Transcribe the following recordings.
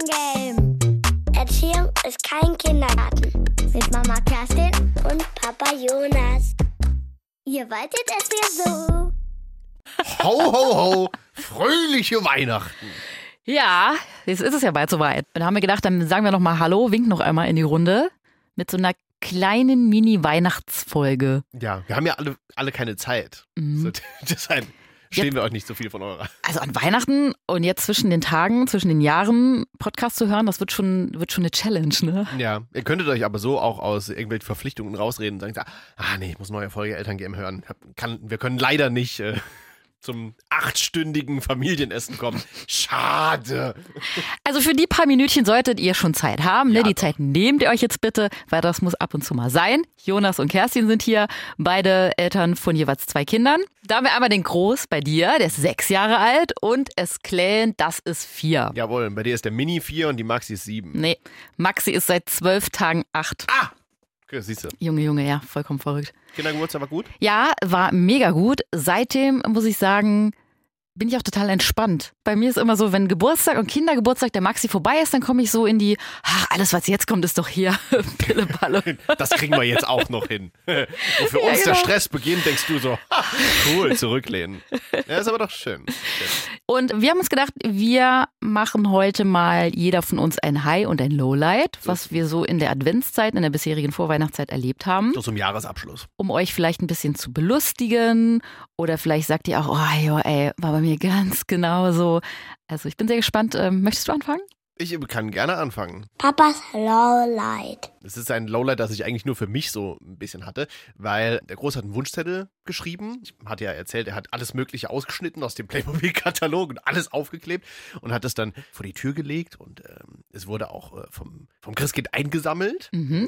Elterngame. Erziehung ist kein Kindergarten. Mit Mama Kerstin und Papa Jonas. Ihr wolltet es ja so. Ho, ho, ho, fröhliche Weihnachten. Ja, jetzt ist es ja bald soweit. Dann haben wir gedacht, dann sagen wir noch mal Hallo, winken noch einmal in die Runde mit so einer kleinen Mini-Weihnachtsfolge. Ja, wir haben ja alle keine Zeit. Mhm. Deshalb stehen wir euch nicht so viel von eurer. Also an Weihnachten und jetzt zwischen den Tagen, zwischen den Jahren Podcast zu hören, das wird schon eine Challenge, ne? Ja, ihr könntet euch aber so auch aus irgendwelchen Verpflichtungen rausreden und sagen, nee, ich muss neue Folge Elterngame hören. Wir können leider nicht zum 8-stündigen Familienessen kommen. Schade. Also für die paar Minütchen solltet ihr schon Zeit haben. Ne? Ja, die doch. Zeit nehmt ihr euch jetzt bitte, weil das muss ab und zu mal sein. Jonas und Kerstin sind hier, beide Eltern von jeweils 2 Kindern. Da haben wir einmal den Groß bei dir, der ist 6 Jahre alt und Eskläen, das ist 4. Jawohl, bei dir ist der Mini 4 und die Maxi ist 7. Nee, Maxi ist seit 12 Tagen 8. Okay, siehst du. Junge, ja, vollkommen verrückt. Kindergeburtstag war gut? Ja, war mega gut. Seitdem, muss ich sagen, bin ich auch total entspannt. Bei mir ist immer so, wenn Geburtstag und Kindergeburtstag der Maxi vorbei ist, dann komme ich so in die, alles was jetzt kommt, ist doch hier Pillepalle. Das kriegen wir jetzt auch noch hin. Wo für uns der Stress beginnt, denkst du so, cool, zurücklehnen. Ja, ist aber doch schön. Und wir haben uns gedacht, wir machen heute mal jeder von uns ein High und ein Lowlight, was wir so in der Adventszeit, in der bisherigen Vorweihnachtszeit erlebt haben. So zum Jahresabschluss. Um euch vielleicht ein bisschen zu belustigen oder vielleicht sagt ihr auch, war bei mir ganz genauso. Also ich bin sehr gespannt. Möchtest du anfangen? Ich kann gerne anfangen. Papas Lowlight. Es ist ein Lowlight, das ich eigentlich nur für mich so ein bisschen hatte, weil der Groß hat einen Wunschzettel geschrieben. Ich hatte ja erzählt, er hat alles Mögliche ausgeschnitten aus dem Playmobil-Katalog und alles aufgeklebt und hat es dann vor die Tür gelegt und es wurde auch vom Christkind eingesammelt.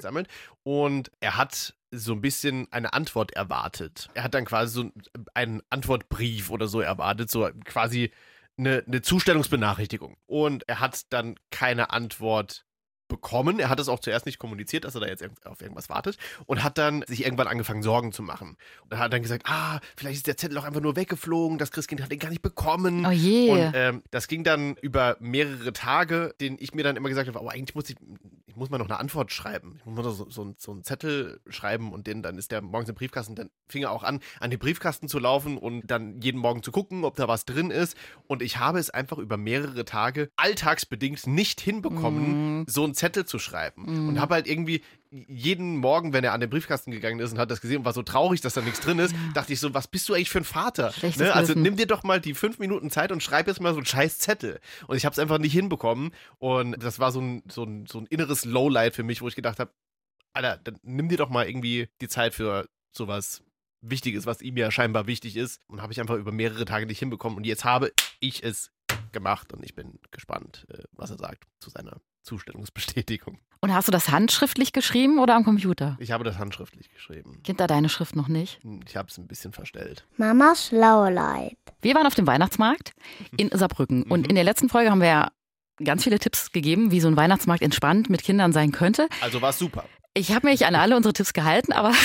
Und er hat so ein bisschen eine Antwort erwartet. Er hat dann quasi so einen Antwortbrief oder so erwartet, so quasi eine Zustellungsbenachrichtigung. Und er hat dann keine Antwort bekommen. Er hat es auch zuerst nicht kommuniziert, dass er da jetzt auf irgendwas wartet und hat dann sich irgendwann angefangen, Sorgen zu machen. Und er hat dann gesagt, vielleicht ist der Zettel auch einfach nur weggeflogen, das Christkind hat den gar nicht bekommen. Oh je. Und das ging dann über mehrere Tage, denen ich mir dann immer gesagt habe, aber eigentlich muss man noch eine Antwort schreiben. Ich muss mal so einen Zettel schreiben und dann ist der morgens im Briefkasten, dann fing er auch an den Briefkasten zu laufen und dann jeden Morgen zu gucken, ob da was drin ist. Und ich habe es einfach über mehrere Tage alltagsbedingt nicht hinbekommen, so einen Zettel zu schreiben. Und habe halt irgendwie jeden Morgen, wenn er an den Briefkasten gegangen ist und hat das gesehen und war so traurig, dass da nichts drin ist, dachte ich so, was bist du eigentlich für ein Vater? Ne? Also nimm dir doch mal die 5 Minuten Zeit und schreib jetzt mal so einen scheiß Zettel. Und ich habe es einfach nicht hinbekommen. Und das war so ein inneres Lowlight für mich, wo ich gedacht habe, Alter, dann nimm dir doch mal irgendwie die Zeit für sowas Wichtiges, was ihm ja scheinbar wichtig ist. Und habe ich einfach über mehrere Tage nicht hinbekommen. Und jetzt habe ich es gemacht und ich bin gespannt, was er sagt zu seiner Zustellungsbestätigung. Und hast du das handschriftlich geschrieben oder am Computer? Ich habe das handschriftlich geschrieben. Kennt da deine Schrift noch nicht? Ich habe es ein bisschen verstellt. Mamas Lowlight. Wir waren auf dem Weihnachtsmarkt in Saarbrücken und in der letzten Folge haben wir ja ganz viele Tipps gegeben, wie so ein Weihnachtsmarkt entspannt mit Kindern sein könnte. Also war es super. Ich habe mich an alle unsere Tipps gehalten, aber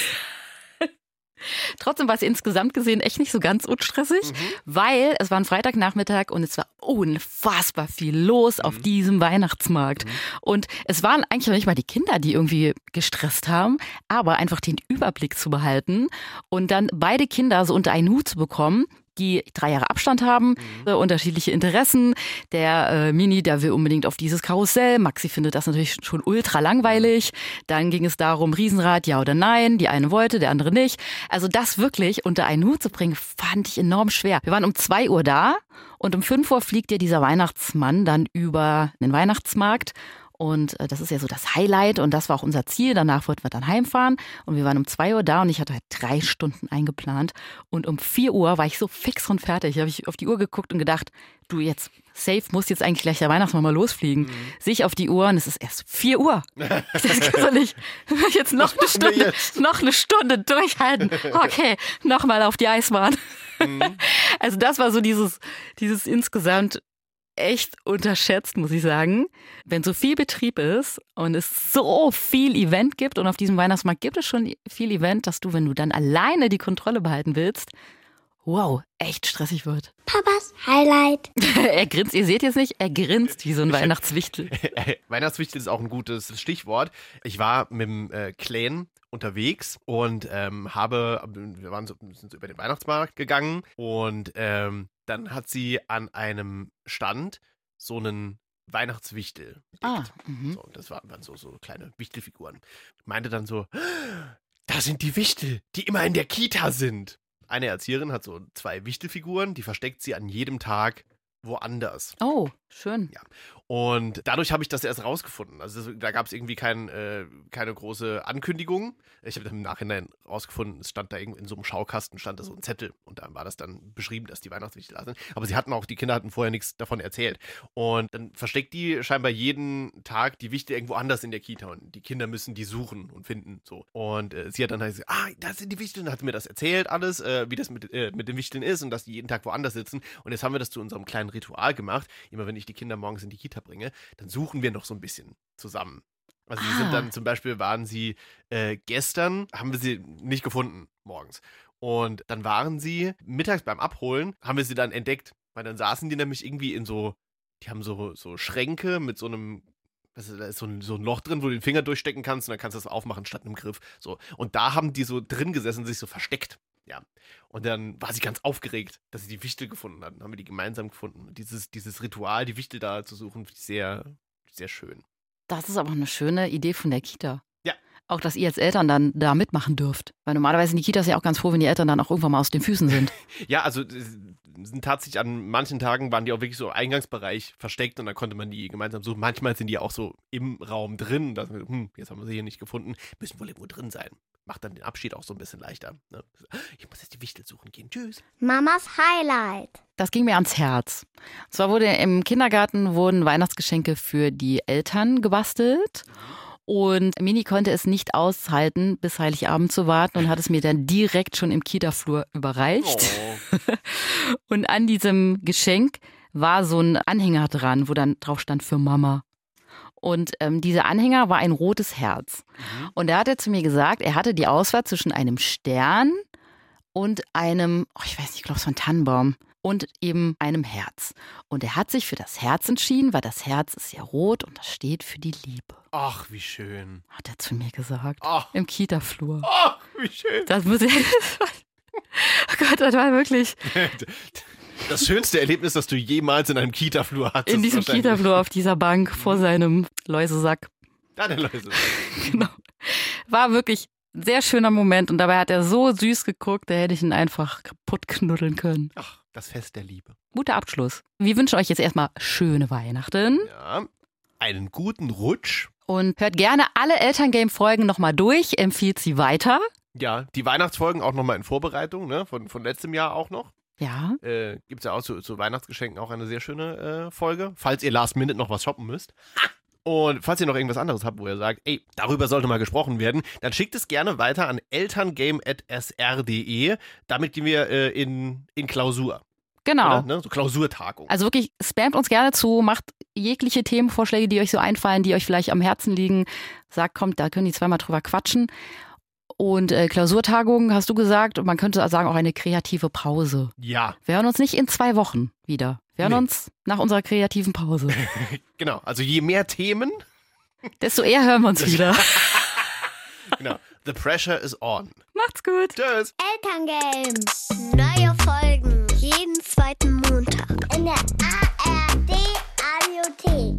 trotzdem war es insgesamt gesehen echt nicht so ganz unstressig, weil es war ein Freitagnachmittag und es war unfassbar viel los auf diesem Weihnachtsmarkt. Und es waren eigentlich noch nicht mal die Kinder, die irgendwie gestresst haben, aber einfach den Überblick zu behalten und dann beide Kinder so unter einen Hut zu bekommen, die 3 Jahre Abstand haben, unterschiedliche Interessen. Der Mini, der will unbedingt auf dieses Karussell. Maxi findet das natürlich schon ultra langweilig. Dann ging es darum, Riesenrad, ja oder nein. Die eine wollte, der andere nicht. Also das wirklich unter einen Hut zu bringen, fand ich enorm schwer. Wir waren um 2 Uhr da und um 5 Uhr fliegt ja dieser Weihnachtsmann dann über den Weihnachtsmarkt. Und das ist ja so das Highlight und das war auch unser Ziel. Danach wollten wir dann heimfahren und wir waren um 2 Uhr da und ich hatte halt 3 Stunden eingeplant. Und um 4 Uhr war ich so fix und fertig. Habe ich auf die Uhr geguckt und gedacht, du jetzt safe muss jetzt eigentlich gleich der Weihnachtsmann mal losfliegen. Sehe ich auf die Uhr und es ist erst 4 Uhr. Das kannst du nicht. Jetzt noch eine Stunde durchhalten. Okay, nochmal auf die Eisbahn. Also das war so dieses insgesamt echt unterschätzt, muss ich sagen. Wenn so viel Betrieb ist und es so viel Event gibt und auf diesem Weihnachtsmarkt gibt es schon viel Event, dass du, wenn du dann alleine die Kontrolle behalten willst, wow, echt stressig wird. Papas Highlight. Er grinst, ihr seht jetzt nicht, er grinst wie so ein Weihnachtswichtel. Weihnachtswichtel ist auch ein gutes Stichwort. Ich war mit dem Clan unterwegs und sind so über den Weihnachtsmarkt gegangen und dann hat sie an einem Stand so einen Weihnachtswichtel entdeckt. So, das waren so kleine Wichtelfiguren. Meinte dann so, da sind die Wichtel, die immer in der Kita sind. Eine Erzieherin hat so 2 Wichtelfiguren, die versteckt sie an jedem Tag woanders. Oh, schön. Ja. Und dadurch habe ich das erst rausgefunden. Also da gab es irgendwie keine große Ankündigung. Ich habe dann im Nachhinein rausgefunden, es stand da irgendwie in so einem Schaukasten, stand da so ein Zettel und da war das dann beschrieben, dass die Weihnachtswichtel da sind. Aber die Kinder hatten vorher nichts davon erzählt. Und dann versteckt die scheinbar jeden Tag die Wichtel irgendwo anders in der Kita und die Kinder müssen die suchen und finden. So. Und sie hat dann halt gesagt, da sind die Wichtel. Und dann hat sie mir das erzählt alles, wie das mit den Wichteln ist und dass die jeden Tag woanders sitzen. Und jetzt haben wir das zu unserem kleinen Ritual gemacht. Immer wenn ich die Kinder morgens in die Kita bringe, dann suchen wir noch so ein bisschen zusammen. Also sie sind dann zum Beispiel, gestern, haben wir sie nicht gefunden morgens. Und dann waren sie mittags beim Abholen, haben wir sie dann entdeckt. Weil dann saßen die nämlich irgendwie die haben so Schränke mit so einem, da ist so ein Loch drin, wo du den Finger durchstecken kannst und dann kannst du das aufmachen statt einem Griff. So. Und da haben die so drin gesessen, sich so versteckt. Ja. Und dann war sie ganz aufgeregt, dass sie die Wichtel gefunden hat. Dann haben wir die gemeinsam gefunden. Und dieses Ritual, die Wichtel da zu suchen, finde ich sehr, sehr schön. Das ist aber eine schöne Idee von der Kita. Ja. Auch, dass ihr als Eltern dann da mitmachen dürft. Weil normalerweise sind die Kitas ja auch ganz froh, wenn die Eltern dann auch irgendwann mal aus den Füßen sind. Ja, also sind tatsächlich an manchen Tagen waren die auch wirklich so im Eingangsbereich versteckt und dann konnte man die gemeinsam suchen. Manchmal sind die auch so im Raum drin. Dass wir, jetzt haben wir sie hier nicht gefunden. Müssen wohl irgendwo drin sein. Macht dann den Abschied auch so ein bisschen leichter. Ne? Ich muss jetzt die Wichtel suchen gehen. Tschüss. Mamas Highlight. Das ging mir ans Herz. Und zwar im Kindergarten wurden Weihnachtsgeschenke für die Eltern gebastelt. Und Mini konnte es nicht aushalten, bis Heiligabend zu warten und hat es mir dann direkt schon im Kita-Flur überreicht. Oh. Und an diesem Geschenk war so ein Anhänger dran, wo dann drauf stand für Mama. Und dieser Anhänger war ein rotes Herz. Und da hat er zu mir gesagt, er hatte die Auswahl zwischen einem Stern und einem, ich weiß nicht, ich glaube es war ein Tannenbaum und eben einem Herz. Und er hat sich für das Herz entschieden, weil das Herz ist ja rot und das steht für die Liebe. Ach, wie schön. Hat er zu mir gesagt. Ach. Im Kita-Flur. Ach, wie schön. Das muss ich. Oh Gott, das war wirklich. Das schönste Erlebnis, das du jemals in einem Kita-Flur hattest. In diesem Kita-Flur auf dieser Bank vor seinem Läusesack. Ja, der Läusesack. Genau. War wirklich ein sehr schöner Moment und dabei hat er so süß geguckt, da hätte ich ihn einfach kaputt knuddeln können. Ach, das Fest der Liebe. Guter Abschluss. Wir wünschen euch jetzt erstmal schöne Weihnachten. Ja, einen guten Rutsch. Und hört gerne alle Elterngame-Folgen nochmal durch, empfiehlt sie weiter. Ja, die Weihnachtsfolgen auch nochmal in Vorbereitung, ne? Von letztem Jahr auch noch. Ja. Gibt es ja auch zu Weihnachtsgeschenken auch eine sehr schöne Folge, falls ihr last minute noch was shoppen müsst. Und falls ihr noch irgendwas anderes habt, wo ihr sagt, ey, darüber sollte mal gesprochen werden, dann schickt es gerne weiter an elterngame@sr.de. Damit gehen wir in Klausur. Genau. Oder, ne? So Klausurtagung. Also wirklich, spamt uns gerne zu, macht jegliche Themenvorschläge, die euch so einfallen, die euch vielleicht am Herzen liegen. Sagt, kommt, da können die zweimal drüber quatschen. Und Klausurtagung, hast du gesagt, man könnte sagen auch eine kreative Pause. Ja. Wir hören uns nicht in 2 Wochen wieder. Wir hören uns nach unserer kreativen Pause. Genau, also je mehr Themen, desto eher hören wir uns wieder. Genau, the pressure is on. Macht's gut. Tschüss. Elterngame. Neue Folgen jeden zweiten Montag in der ARD Audiothek.